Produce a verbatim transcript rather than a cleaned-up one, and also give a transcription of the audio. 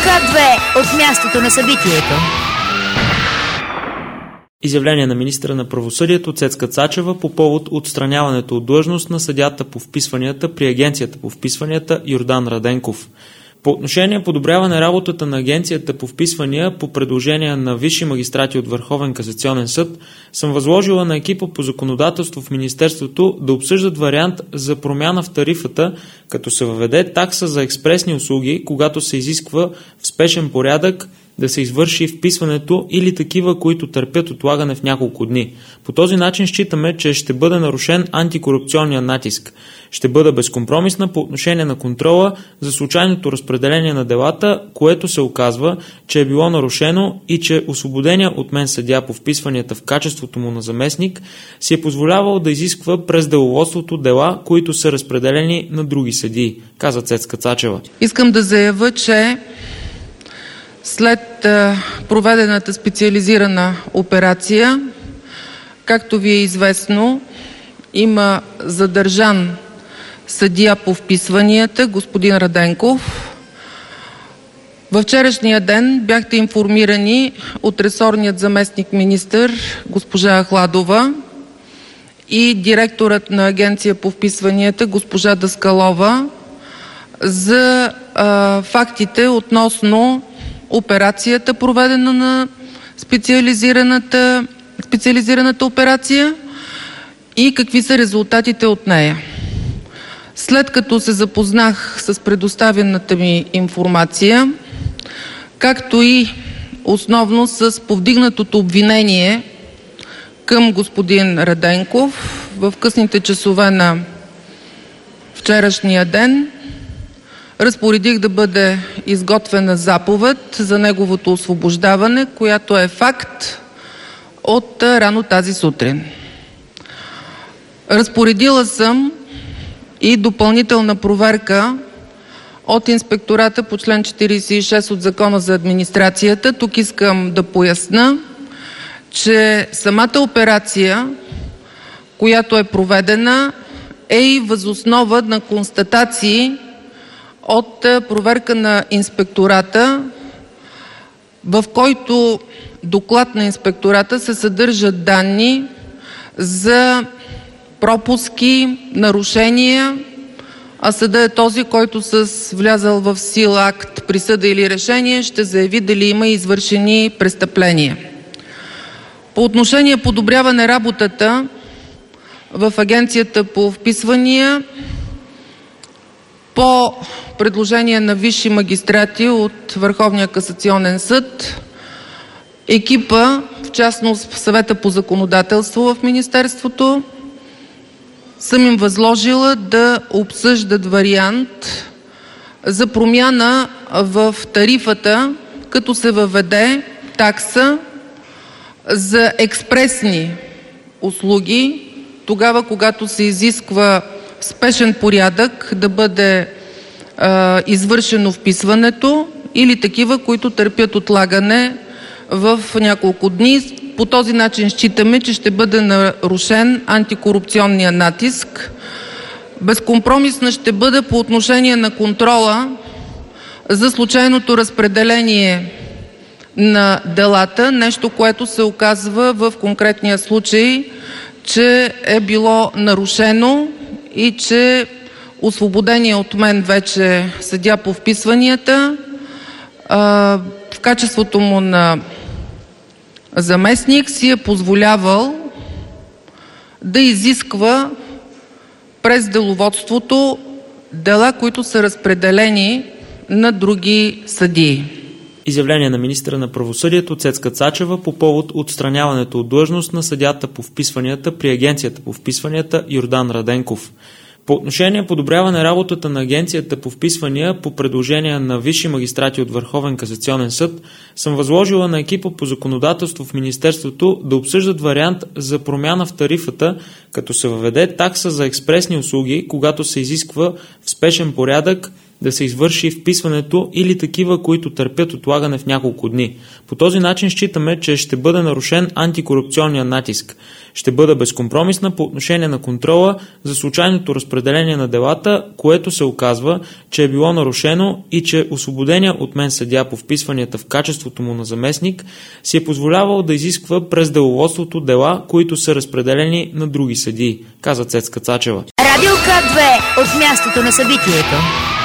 К две от мястото на събитието. Изявление на министъра на правосъдието Цецка Цачева по повод отстраняването от длъжност на съдията по вписванията при Агенцията по вписванията Йордан Раденков. По отношение подобряване работата на Агенцията по вписвания по предложение на висши магистрати от Върховен касационен съд, съм възложила на екипа по законодателство в Министерството да обсъждат вариант за промяна в тарифата, като се въведе такса за експресни услуги, когато се изисква в спешен порядък да се извърши вписването или такива, които търпят отлагане в няколко дни. По този начин считаме, че ще бъде нарушен антикорупционния натиск. Ще бъде безкомпромисна по отношение на контрола за случайното разпределение на делата, което се оказва, че е било нарушено и че освободения от мен съдия по вписванията в качеството му на заместник си е позволявал да изисква през деловодството дела, които са разпределени на други съдии, каза Цецка Цачева. Искам да заявя, че след проведената специализирана операция, както ви е известно, има задържан съдия по вписванията, господин Раденков. Във вчерашния ден бяхте информирани от ресорният заместник министър госпожа Ахладова и директорът на Агенция по вписванията госпожа Даскалова за а, фактите относно операцията, проведена на специализираната, специализираната операция и какви са резултатите от нея. След като се запознах с предоставената ми информация, както и основно с повдигнатото обвинение към господин Раденков в късните часове на вчерашния ден, разпоредих да бъде изготвена заповед за неговото освобождаване, която е факт от рано тази сутрин. Разпоредила съм и допълнителна проверка от инспектората по член четиридесет и шест от Закона за администрацията. Тук искам да поясня, че самата операция, която е проведена, е и въз основа на констатации от проверка на инспектората, в който доклад на инспектората се съдържат данни за пропуски, нарушения, а съдът е този, който с влязъл в сила акт, присъда или решение ще заяви дали има извършени престъпления. По отношение подобряване работата в Агенцията по вписвания, по предложение на висши магистрати от Върховния касационен съд, екипа, в частност Съвета по законодателство в Министерството, съм им възложила да обсъждат вариант за промяна в тарифата, като се въведе такса за експресни услуги, тогава когато се изисква в спешен порядък да бъде а, извършено вписването, или такива, които търпят отлагане в няколко дни. По този начин считаме, че ще бъде нарушен антикорупционния натиск. Безкомпромисна ще бъде по отношение на контрола за случайното разпределение на делата, нещо, което се оказва в конкретния случай, че е било нарушено и че освободения от мен вече съдия по вписванията в качеството му на заместник си е позволявал да изисква през деловодството дела, които са разпределени на други съдии. Изявление на министъра на правосъдието Цецка Цачева по повод отстраняването от длъжност на съдията по вписванията при Агенцията по вписванията Йордан Раденков. По отношение подобряване работата на Агенцията по вписвания по предложение на висши магистрати от Върховен касационен съд, съм възложила на екипа по законодателство в Министерството да обсъждат вариант за промяна в тарифата, като се въведе такса за експресни услуги, когато се изисква в спешен порядък да се извърши вписването или такива, които търпят отлагане в няколко дни. По този начин считаме, че ще бъде нарушен антикорупционния натиск. Ще бъде безкомпромисна по отношение на контрола за случайното разпределение на делата, което се оказва, че е било нарушено и че освободения от мен съдия по вписванията в качеството му на заместник си е позволявал да изисква през деловодството дела, които са разпределени на други съдии, каза Цецка Цачева. Радио К две от мястото на събитието.